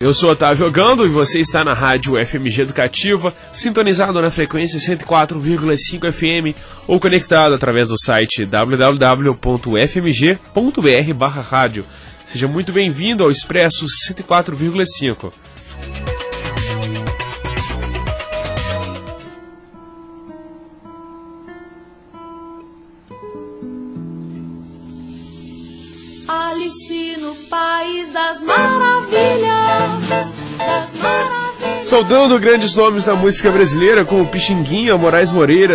Eu sou Otávio Gando e você está na Rádio FMG Educativa, sintonizado na frequência 104,5 FM ou conectado através do site www.fmg.br/rádio. Seja muito bem-vindo ao Expresso 104,5. Alice no País das Maravilhas, Saudando grandes nomes da música brasileira como Pixinguinha, Moraes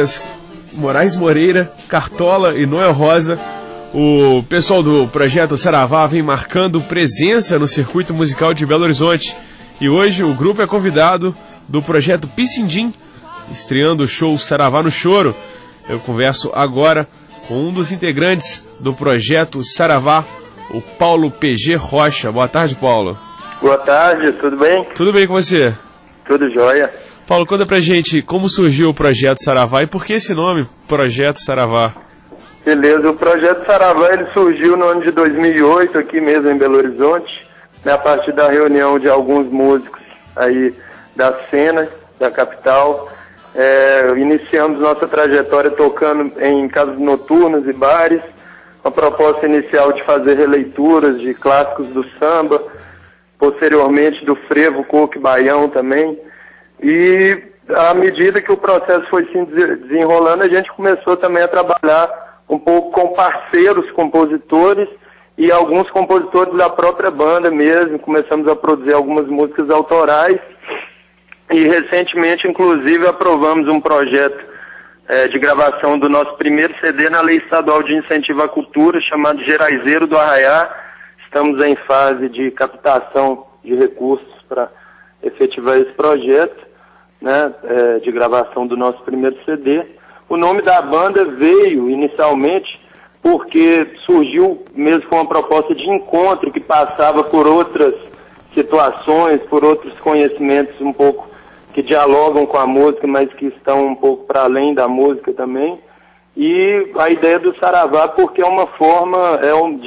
Moreira, Cartola e Noel Rosa, o pessoal do Projeto Saravá vem marcando presença no circuito musical de Belo Horizonte. E hoje o grupo é convidado do Projeto Piscindim, estreando o show Saravá no Choro. Eu converso agora com um dos integrantes do Projeto Saravá, o Paulo PG Rocha. Boa tarde, Paulo. Boa tarde, tudo bem? Tudo bem com você? Tudo jóia. Paulo, conta pra gente como surgiu o Projeto Saravá e por que esse nome, Projeto Saravá? Beleza, o Projeto Saravá ele surgiu no ano de 2008, aqui mesmo em Belo Horizonte, né, a partir da reunião de alguns músicos aí da cena, da capital. Iniciamos nossa trajetória tocando em casas noturnas e bares, a proposta inicial de fazer releituras de clássicos do samba, posteriormente do frevo, coco e baião também. E à medida que o processo foi se desenrolando, a gente começou também a trabalhar um pouco com parceiros compositores e alguns compositores da própria banda mesmo. Começamos a produzir algumas músicas autorais e recentemente, inclusive, aprovamos um projeto de gravação do nosso primeiro CD na Lei Estadual de Incentivo à Cultura, chamado Geraizeiro do Arraiá. Estamos em fase de captação de recursos para efetivar esse projeto, né, de gravação do nosso primeiro CD. O nome da banda veio inicialmente porque surgiu mesmo com uma proposta de encontro que passava por outras situações, por outros conhecimentos um pouco que dialogam com a música, mas que estão um pouco para além da música também. E a ideia do Saravá, porque é uma forma,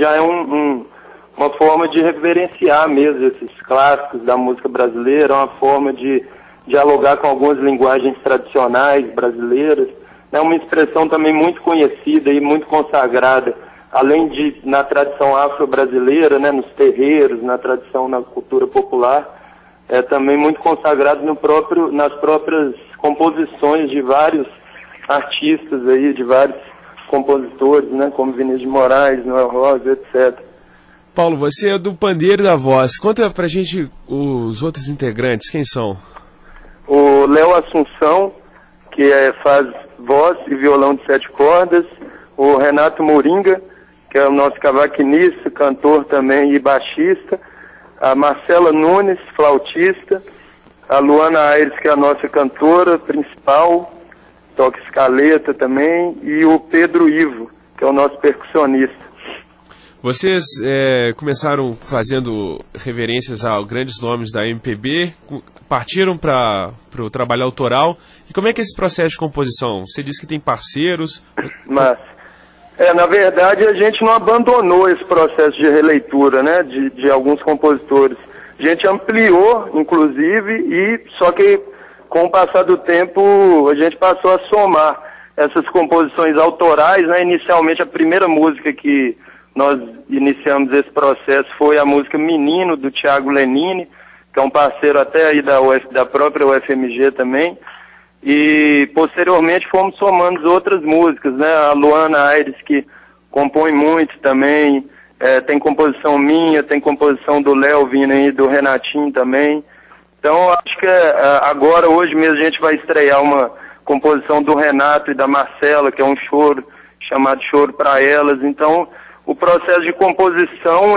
uma forma de reverenciar mesmo esses clássicos da música brasileira, uma forma de dialogar com algumas linguagens tradicionais brasileiras. É uma expressão também muito conhecida e muito consagrada, além de na tradição afro-brasileira, né, nos terreiros, na tradição, na cultura popular. É também muito consagrado nas próprias composições de vários artistas aí, de vários compositores, né, como Vinícius de Moraes, Noel Rosa, etc. Paulo, você é do pandeiro e da voz. Conta pra gente os outros integrantes, quem são? O Léo Assunção, que faz voz e violão de 7 cordas. O Renato Moringa, que é o nosso cavaquinista, cantor também e baixista. A Marcela Nunes, flautista. A Luana Aires, que é a nossa cantora principal, toca escaleta também. E o Pedro Ivo, que é o nosso percussionista. Vocês começaram fazendo reverências a grandes nomes da MPB, partiram para o trabalho autoral. E como é que é esse processo de composição? Você disse que tem parceiros. Mas, na verdade, a gente não abandonou esse processo de releitura, né, de alguns compositores. A gente ampliou, inclusive, e só que com o passar do tempo a gente passou a somar essas composições autorais, né. Inicialmente, a primeira música que nós iniciamos esse processo foi a música Menino, do Thiago Lenine, que é um parceiro até aí da própria UFMG também. E posteriormente fomos somando outras músicas, né? A Luana Aires, que compõe muito também, tem composição minha, tem composição do Léo vindo aí, do Renatinho também. Então acho que agora, hoje mesmo, a gente vai estrear uma composição do Renato e da Marcela, que é um choro, chamado Choro para Elas. Então o processo de composição,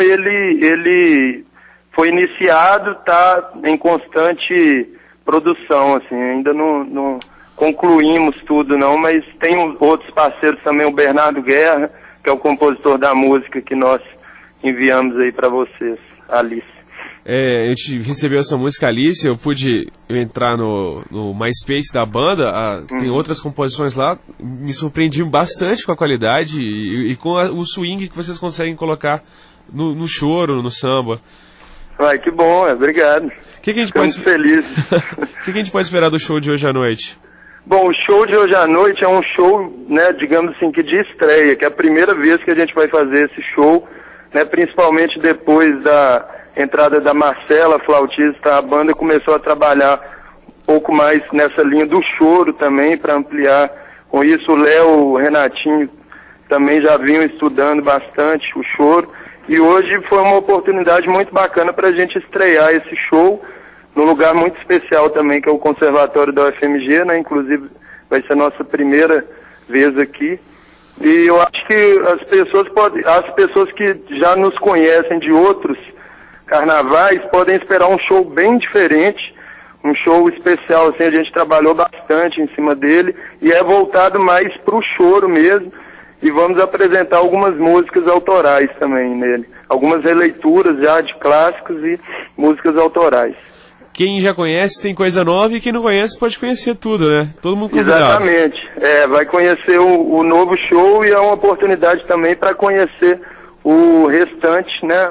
ele foi iniciado, está em constante produção, assim, ainda não concluímos tudo não, mas tem outros parceiros também, o Bernardo Guerra, que é o compositor da música que nós enviamos aí para vocês, Alice. A gente recebeu essa música Alice, eu pude entrar no MySpace da banda, tem outras composições lá, me surpreendi bastante com a qualidade e com o swing que vocês conseguem colocar no choro, no samba. Vai, que bom, obrigado. Que a gente Ficamos felizes. O que a gente pode esperar do show de hoje à noite? Bom, o show de hoje à noite é um show, né, digamos assim, que de estreia, que é a primeira vez que a gente vai fazer esse show, né, principalmente depois da entrada da Marcela, flautista. A banda começou a trabalhar um pouco mais nessa linha do choro também, para ampliar com isso. O Léo, o Renatinho também já vinham estudando bastante o choro, e hoje foi uma oportunidade muito bacana para a gente estrear esse show num lugar muito especial também, que é o Conservatório da UFMG, né? Inclusive vai ser a nossa primeira vez aqui. E eu acho que as pessoas que já nos conhecem de outros carnavais podem esperar um show bem diferente, um show especial, assim. A gente trabalhou bastante em cima dele e é voltado mais para o choro mesmo, e vamos apresentar algumas músicas autorais também nele, algumas releituras já de clássicos e músicas autorais. Quem já conhece tem coisa nova, e quem não conhece pode conhecer tudo, né? Todo mundo convidado. Exatamente. Vai conhecer o novo show, e é uma oportunidade também para conhecer o restante, né?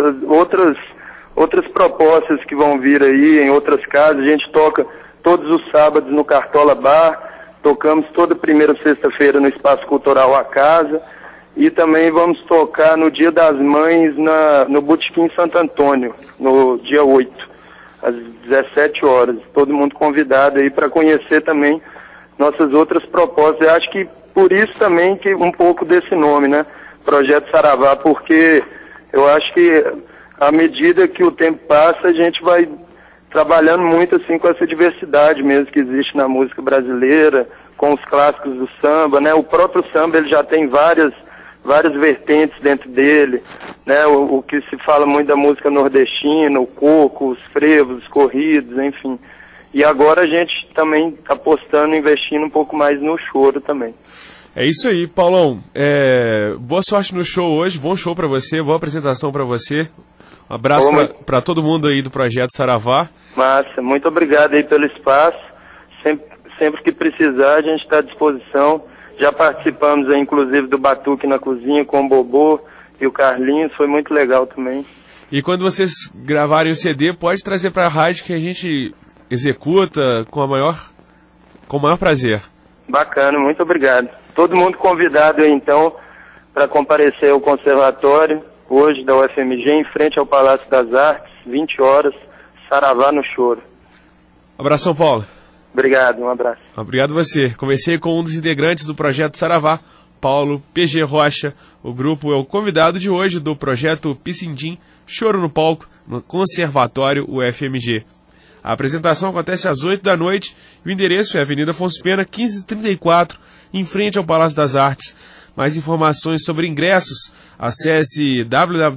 Outras propostas que vão vir aí em outras casas. A gente toca todos os sábados no Cartola Bar, tocamos toda primeira sexta-feira no Espaço Cultural A Casa, e também vamos tocar no Dia das Mães no Botequim Santo Antônio, no dia 8. Às 17 horas. Todo mundo convidado aí para conhecer também nossas outras propostas. Eu acho que por isso também que um pouco desse nome, né? Projeto Saravá, porque eu acho que à medida que o tempo passa, a gente vai trabalhando muito assim com essa diversidade mesmo que existe na música brasileira, com os clássicos do samba, né? O próprio samba, ele já tem várias vertentes dentro dele, né? O que se fala muito da música nordestina, o coco, os frevos, os corridos, enfim. E agora a gente também está apostando, investindo um pouco mais no choro também. É isso aí, Paulão. Boa sorte no show hoje, bom show para você, boa apresentação para você. Um abraço para todo mundo aí do Projeto Saravá. Massa, muito obrigado aí pelo espaço. Sempre que precisar, a gente está à disposição. Já participamos aí, inclusive, do Batuque na Cozinha com o Bobô e o Carlinhos, foi muito legal também. E quando vocês gravarem o CD, pode trazer para a rádio, que a gente executa com o maior prazer. Bacana, muito obrigado. Todo mundo convidado aí, então, para comparecer ao conservatório, hoje da UFMG, em frente ao Palácio das Artes, 20 horas, Saravá no Choro. Abração, Paulo. Obrigado, um abraço. Obrigado você. Conversei com um dos integrantes do Projeto Saravá, Paulo PG Rocha. O grupo é o convidado de hoje do Projeto Piscindim, Choro no Palco, no Conservatório UFMG. A apresentação acontece às 8 da noite e o endereço é Avenida Afonso Pena, 1534, em frente ao Palácio das Artes. Mais informações sobre ingressos, acesse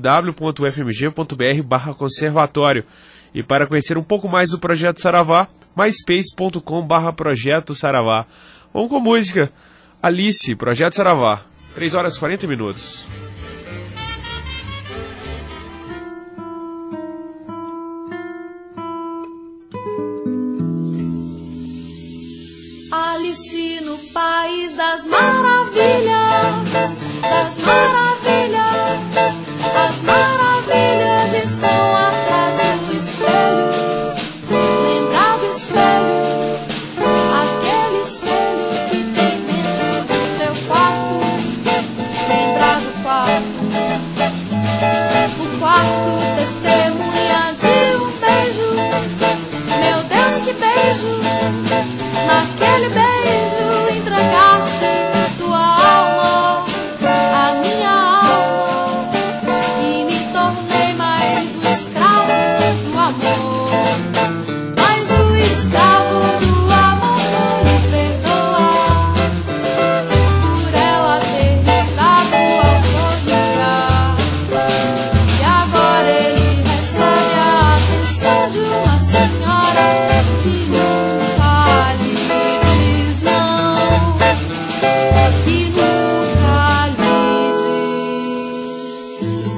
www.ufmg.br/conservatório. E para conhecer um pouco mais do Projeto Saravá, myspace.com/Projeto Saravá. Vamos com música. Alice, Projeto Saravá. 3 horas e 40 minutos. Alice no País das Maravilhas, das maravilhas, as maravilhas estão atrás do espelho. Lembrar do espelho, aquele espelho que tem dentro do teu quarto. Lembrar do quarto, o quarto testemunha de um beijo. Meu Deus, que beijo! Naquele beijo entregaste tua alma, a minha alma, e me tornei mais um escravo do amor. Mas o escravo do amor não me perdoa por ela ter me dado autoria. E agora ele recebe a atenção de uma senhora que nunca lhe diz não, que nunca lhe diz.